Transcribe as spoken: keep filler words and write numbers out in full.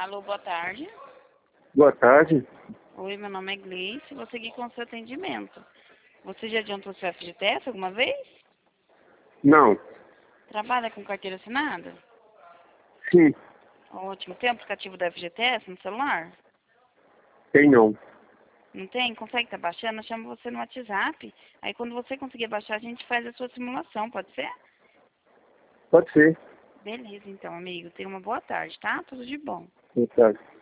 Alô, boa tarde. Boa tarde. Oi, meu nome é Gleice, vou seguir com o seu atendimento. Você já adiantou seu F G T S alguma vez? Não. Trabalha com carteira assinada? Sim. Ótimo. Tem aplicativo da F G T S no celular? Tem não. Não tem? Consegue estar baixando? Eu chamo você no WhatsApp. Aí quando você conseguir baixar, a gente faz a sua simulação, pode ser? Pode ser. Beleza, então, amigo. Tenha uma boa tarde, tá? Tudo de bom. Boa tarde.